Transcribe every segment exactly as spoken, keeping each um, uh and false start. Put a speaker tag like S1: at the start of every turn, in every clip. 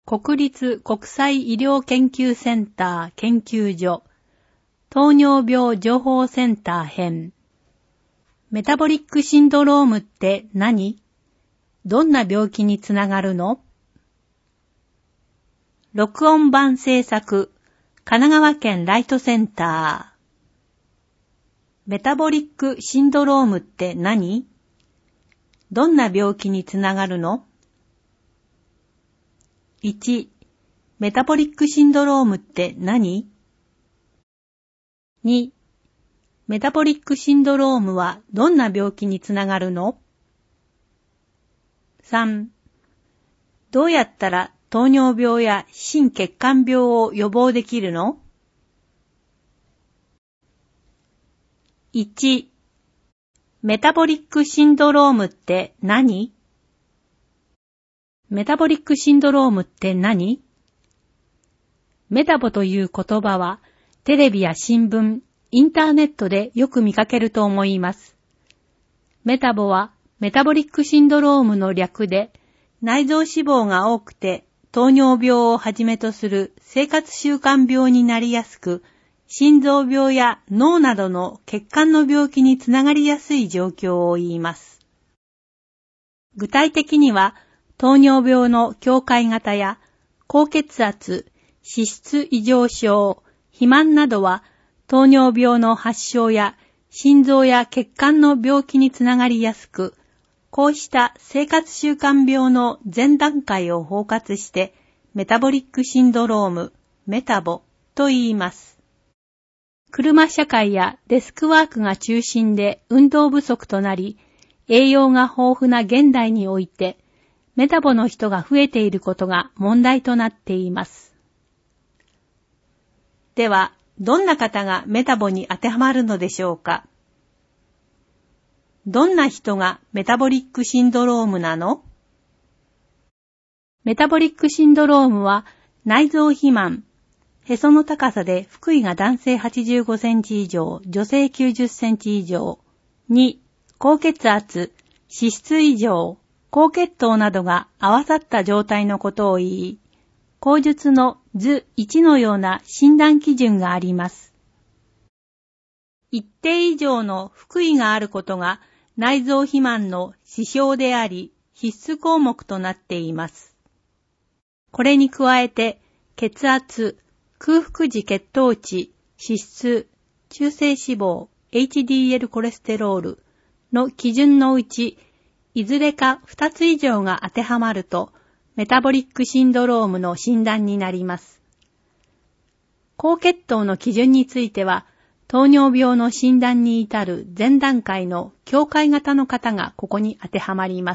S1: 国立国際医療研究センター研究所糖尿病情報センター編。メタボリックシンドロームって何？どんな病気につながるの？録音版制作、神奈川県ライトセンター。メタボリックシンドロームって何？どんな病気につながるの？いち. メタボリックシンドロームって何？ に. メタボリックシンドロームはどんな病気につながるの？ さん. どうやったら糖尿病や心血管病を予防できるの？ いち. メタボリックシンドロームって何？メタボリックシンドロームって何？メタボという言葉はテレビや新聞、インターネットでよく見かけると思います。メタボはメタボリックシンドロームの略で、内臓脂肪が多くて糖尿病をはじめとする生活習慣病になりやすく、心臓病や脳などの血管の病気につながりやすい状況を言います。具体的には、糖尿病の境界型や高血圧、脂質異常症、肥満などは糖尿病の発症や心臓や血管の病気につながりやすく、こうした生活習慣病の前段階を包括してメタボリックシンドローム、メタボと言います。車社会やデスクワークが中心で運動不足となり、栄養が豊富な現代において、メタボの人が増えていることが問題となっています。では、どんな方がメタボに当てはまるのでしょうか？どんな人がメタボリックシンドロームなの？メタボリックシンドロームは内臓肥満、へその高さで腹囲が男性はちじゅうごセンチ以上、女性きゅうじゅっセンチ以上、に. 高血圧、脂質異常、高血糖などが合わさった状態のことを言い、口述の図いちのような診断基準があります。一定以上の腹囲があることが内臓肥満の指標であり、必須項目となっています。これに加えて、血圧、空腹時血糖値、脂質、中性脂肪、エイチディーエル コレステロールの基準のうち、いずれかふたつ以上が当てはまると、メタボリックシンドロームの診断になります。高血糖の基準については、糖尿病の診断に至る前段階の境界型の方がここに当てはまります。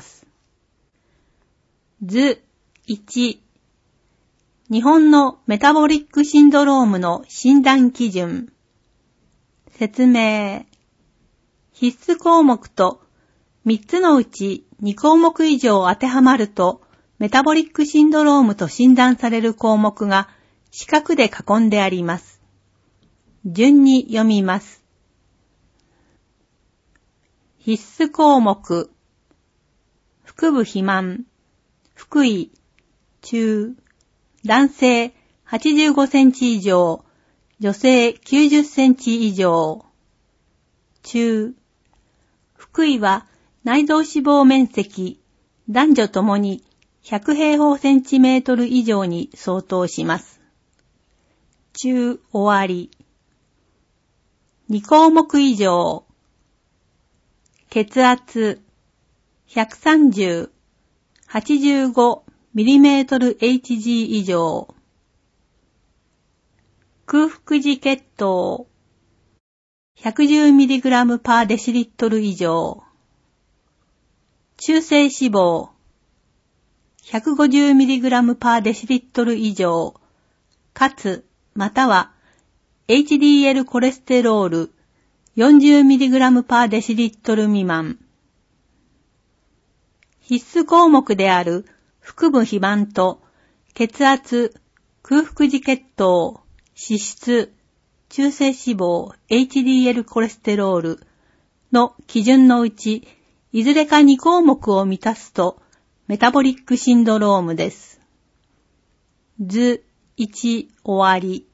S1: 図いち、日本のメタボリックシンドロームの診断基準。説明。必須項目とみっつのうちに項目以上当てはまると、メタボリックシンドロームと診断される項目が四角で囲んであります。順に読みます。必須項目。腹部肥満、腹囲、中、男性はちじゅうごセンチ以上、女性きゅうじゅっセンチ以上、中、腹囲は内臓脂肪面積、男女ともにひゃく平方センチメートル以上に相当します。中終わり。に項目以上。血圧、ひゃくさんじゅう、はちじゅうごミリメートルエイチジー 以上。空腹時血糖、ひゃくじゅうミリグラム パーデシリットル以上。中性脂肪、ひゃくごじゅうミリグラム パーデシリットル以上、かつ、または、エイチディーエル コレステロール よんじゅうミリグラム パーデシリットル未満。必須項目である腹部肥満と血圧、空腹時血糖、脂質、中性脂肪 エイチディーエル コレステロールの基準のうち、いずれかに項目を満たすとメタボリックシンドロームです。 図いち終わり。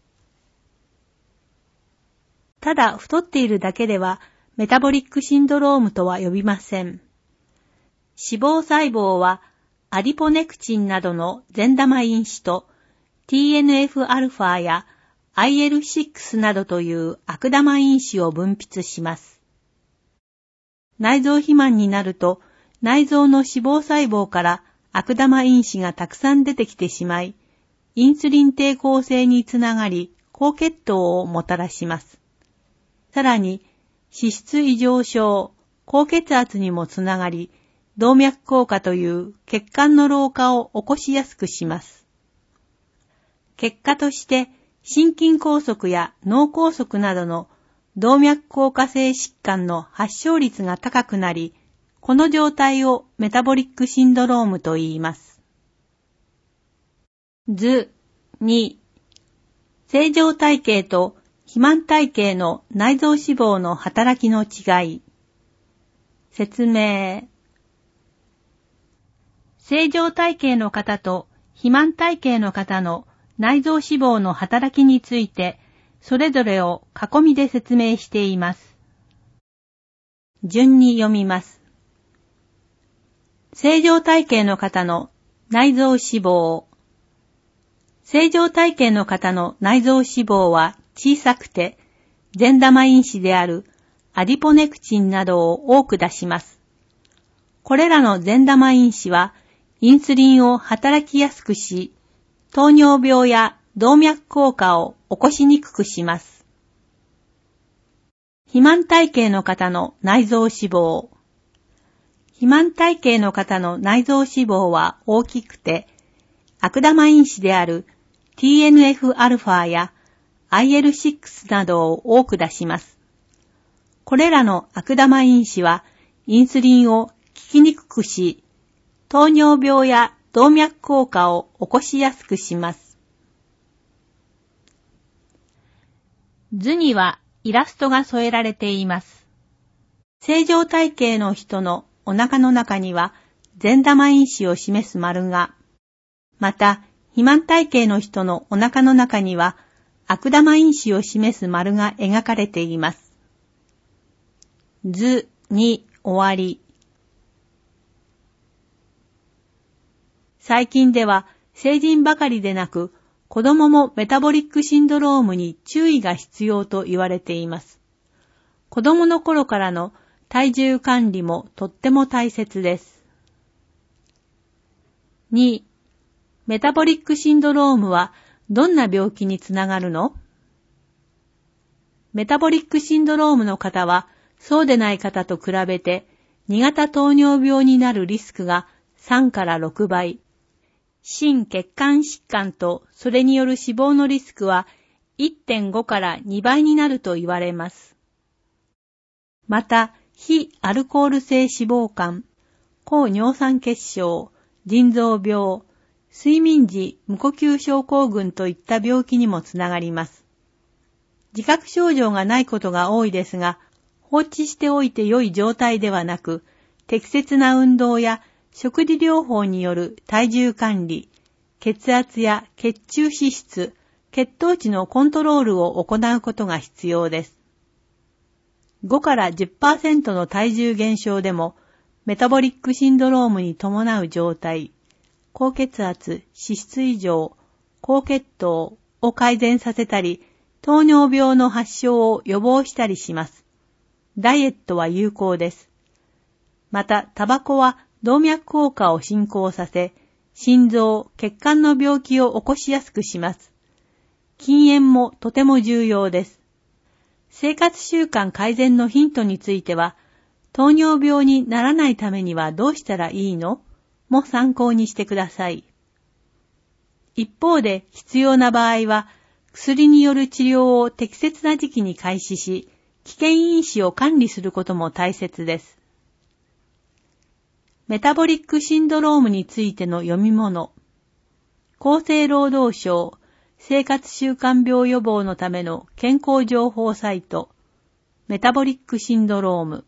S1: ただ太っているだけではメタボリックシンドロームとは呼びません。脂肪細胞はアディポネクチンなどの善玉因子と ティーエヌエフ アルファや アイエルシックス などという悪玉因子を分泌します。内臓肥満になると内臓の脂肪細胞から悪玉因子がたくさん出てきてしまい、インスリン抵抗性につながり高血糖をもたらします。さらに脂質異常症、高血圧にもつながり、動脈硬化という血管の老化を起こしやすくします。結果として心筋梗塞や脳梗塞などの動脈硬化性疾患の発症率が高くなり、この状態をメタボリックシンドロームと言います。図に、正常体型と肥満体型の内臓脂肪の働きの違い。説明。正常体型の方と肥満体型の方の内臓脂肪の働きについて、それぞれを囲みで説明しています。順に読みます。正常体型の方の内臓脂肪。正常体型の方の内臓脂肪は小さくて、善玉因子であるアディポネクチンなどを多く出します。これらの善玉因子は、インスリンを働きやすくし、糖尿病や動脈硬化を起こしにくくします。肥満体型の方の内臓脂肪。肥満体型の方の内臓脂肪は大きくて、悪玉因子である ティーエヌエフ アルファや アイエルシックス などを多く出します。これらの悪玉因子は、インスリンを効きにくくし、糖尿病や動脈硬化を起こしやすくします。図にはイラストが添えられています。正常体型の人のお腹の中には善玉因子を示す丸が、また肥満体型の人のお腹の中には悪玉因子を示す丸が描かれています。図に終わり。最近では成人ばかりでなく、子供もメタボリックシンドロームに注意が必要と言われています。子供の頃からの体重管理もとっても大切です。に、メタボリックシンドロームはどんな病気につながるの？メタボリックシンドロームの方は、そうでない方と比べて、に型糖尿病になるリスクがさんからろくばい、心血管疾患とそれによる死亡のリスクは いってんご からにばいになると言われます。また、非アルコール性脂肪肝、高尿酸血症、腎臓病、睡眠時無呼吸症候群といった病気にもつながります。自覚症状がないことが多いですが、放置しておいて良い状態ではなく、適切な運動や食事療法による体重管理、血圧や血中脂質、血糖値のコントロールを行うことが必要です。ごから じゅっパーセント の体重減少でも、メタボリックシンドロームに伴う状態、高血圧、脂質異常、高血糖を改善させたり、糖尿病の発症を予防したりします。ダイエットは有効です。また、タバコは動脈硬化を進行させ、心臓、血管の病気を起こしやすくします。禁煙もとても重要です。生活習慣改善のヒントについては、糖尿病にならないためにはどうしたらいいの？も参考にしてください。一方で必要な場合は、薬による治療を適切な時期に開始し、危険因子を管理することも大切です。メタボリックシンドロームについての読み物。厚生労働省生活習慣病予防のための健康情報サイト、メタボリックシンドローム。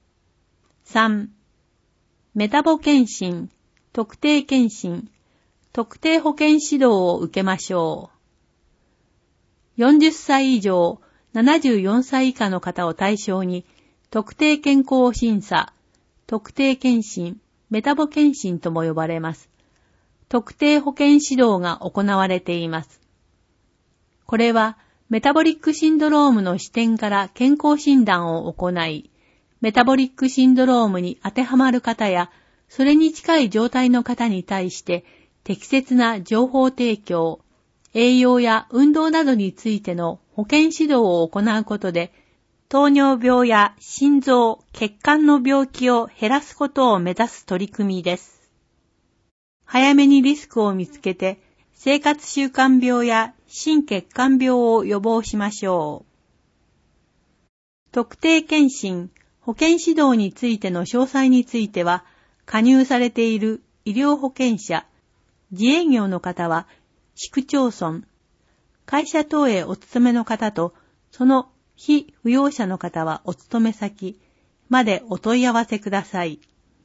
S1: さん、メタボ検診、特定検診、 特定保健指導を受けましょう。よんじゅっさい以上、ななじゅうよんさい以下の方を対象に、特定健康審査、特定健診、メタボ健診とも呼ばれます。特定保健指導が行われています。これは、メタボリックシンドロームの視点から健康診断を行い、メタボリックシンドロームに当てはまる方や、それに近い状態の方に対して適切な情報提供、栄養や運動などについての保健指導を行うことで、糖尿病や心臓、血管の病気を減らすことを目指す取り組みです。早めにリスクを見つけて、生活習慣病や心血管病を予防しましょう。特定健診、保健指導についての詳細については、加入されている医療保険者、自営業の方は、市区町村、会社等へお勤めの方と、その非扶養者の方はお勤め先までお問い合わせください。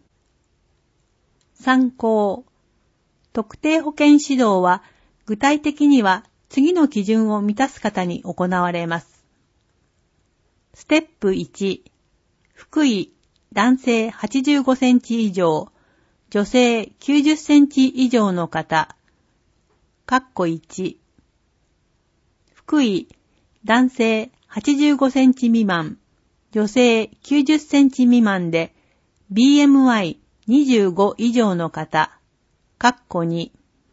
S1: 参考。特定保健指導は、具体的には次の基準を満たす方に行われます。ステップいち、腹囲、男性はちじゅうごセンチ以上、女性きゅうじゅっセンチ以上の方。カッコいち。腹囲、男性はちじゅうごセンチ未満、女性きゅうじゅっセンチ未満で ビーエムアイにじゅうご 以上の方。カッコに。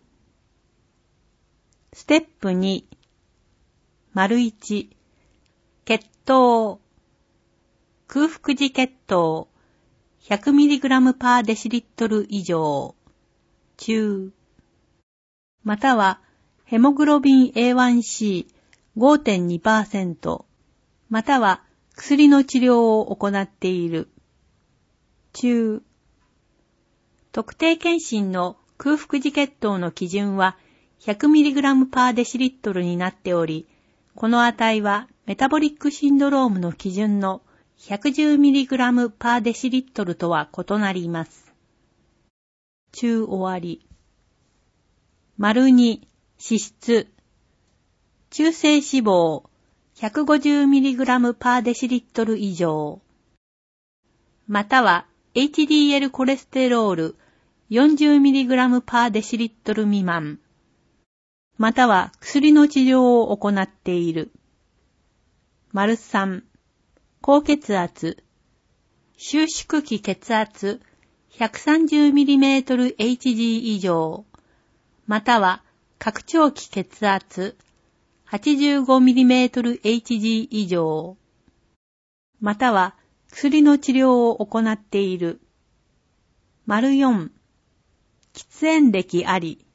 S1: ステップに、丸いち、血糖。空腹時血糖 ひゃくミリグラム パーデシリットル以上、中。または、ヘモグロビン エーワンシーごてんにパーセント、または薬の治療を行っている、中。特定健診の空腹時血糖の基準は ひゃくミリグラム パーデシリットルになっており、この値はメタボリックシンドロームの基準の ひゃくじゅうミリグラム パーデシリットルとは異なります。中終わり。丸に、脂質。中性脂肪 ひゃくごじゅうミリグラム パーデシリットル以上。または エイチディーエル コレステロール よんじゅうミリグラム パーデシリットル未満。または薬の治療を行っている。丸さん、高血圧。収縮期血圧 ひゃくさんじゅうミリメートルエイチジー 以上。または拡張期血圧 はちじゅうごミリメートルエイチジー 以上。または薬の治療を行っている。丸よん、喫煙歴あり。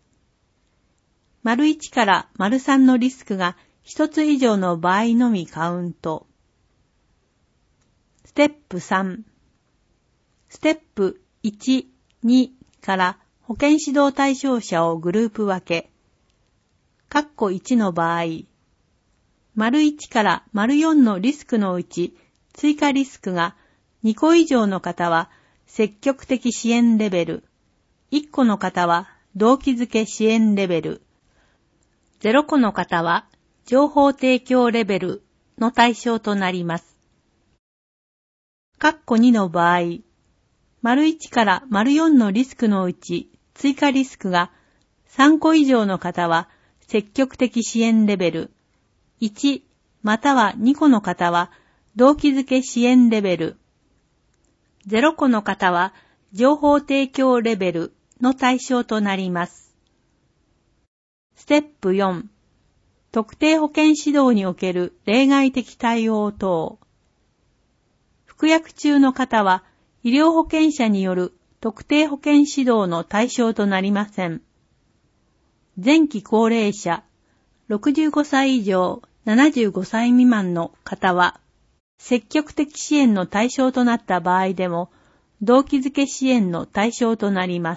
S1: 丸いちから丸さんのリスクがひとつ以上の場合のみカウント。ステップさん。ステップいち、にから保健指導対象者をグループ分け。カッコいちの場合、丸いちから丸よんのリスクのうち追加リスクがにこ以上の方は積極的支援レベル、いっこの方は動機づけ支援レベル、ゼロこの方は情報提供レベルの対象となります。カッコにの場合、丸いちから丸よんのリスクのうち追加リスクがさんこ以上の方は積極的支援レベル、いちまたはにこの方は動機づけ支援レベル、ゼロこの方は情報提供レベルの対象となります。ステップよん、特定保健指導における例外的対応等。服薬中の方は医療保険者による特定保健指導の対象となりません。前期高齢者、ろくじゅうごさい以上ななじゅうごさい未満の方は、積極的支援の対象となった場合でも、動機づけ支援の対象となります。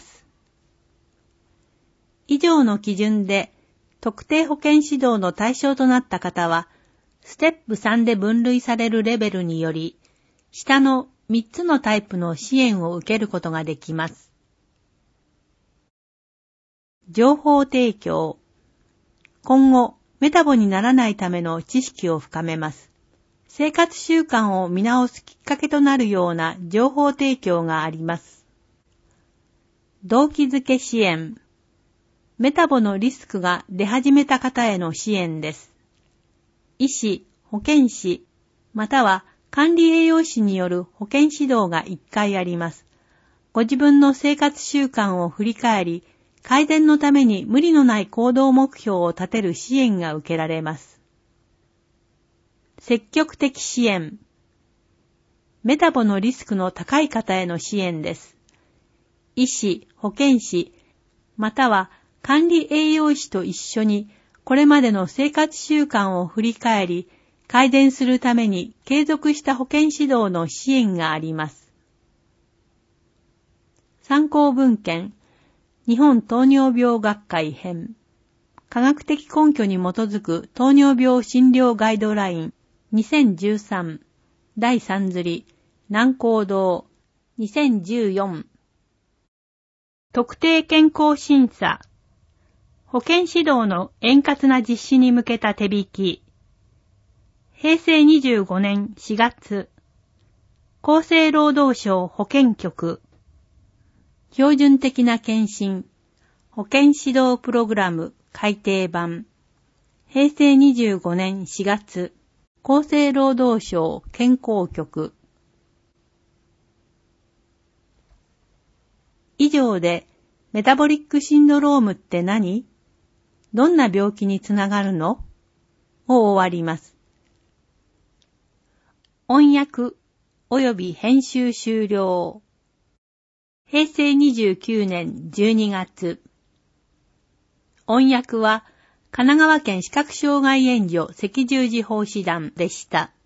S1: 以上の基準で、特定保健指導の対象となった方は、ステップさんで分類されるレベルにより、下のみっつのタイプの支援を受けることができます。 情報提供。今後、メタボにならないための知識を深めます。生活習慣を見直すきっかけとなるような情報提供があります。動機づけ支援。メタボのリスクが出始めた方への支援です。医師、保健師、または管理栄養士による保健指導がいっかいあります。ご自分の生活習慣を振り返り、改善のために無理のない行動目標を立てる支援が受けられます。積極的支援。メタボのリスクの高い方への支援です。医師、保健師、または管理栄養士と一緒にこれまでの生活習慣を振り返り、改善するために継続した保健指導の支援があります。参考文献、日本糖尿病学会編、科学的根拠に基づく糖尿病診療ガイドラインにせんじゅうさんだいさん釣り南光堂にせんじゅうよん。特定健康審査、保健指導の円滑な実施に向けた手引き。へいせいにじゅうごねんしがつ、厚生労働省保健局、標準的な検診、保健指導プログラム改訂版。へいせいにじゅうごねんしがつ、厚生労働省健康局。以上で、メタボリックシンドロームって何？どんな病気につながるの？を終わります。音訳及び編集終了。へいせいにじゅうきゅうねんじゅうにがつ。音訳は神奈川県視覚障害援助赤十字奉仕団でした。